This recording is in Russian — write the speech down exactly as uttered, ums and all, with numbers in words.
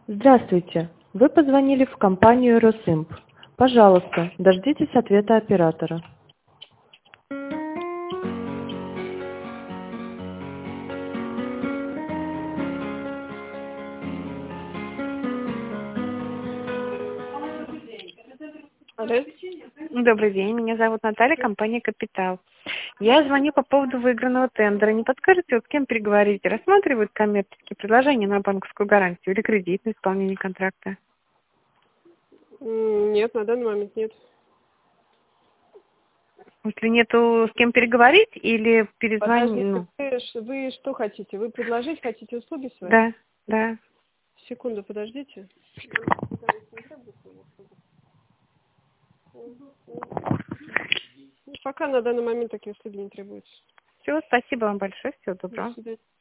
Здравствуйте. Вы позвонили в компанию Росимп. Пожалуйста, дождитесь ответа оператора. Алло. Добрый день, меня зовут Наталья, компания «Капитал». Я звоню по поводу выигранного тендера. Не подскажете, вот с кем переговорить? Рассматривают коммерческие предложения на банковскую гарантию или кредит на исполнение контракта? М, Нет, на данный момент нет. Если нету с кем переговорить или перезвонить? Подождите, Ну, вы, ш- вы что хотите? Вы предложить хотите услуги свои? да, да. Секунду, подождите. Ну, пока на данный момент такие услуги не требуются. Все, спасибо вам большое, всего До доброго. свидания.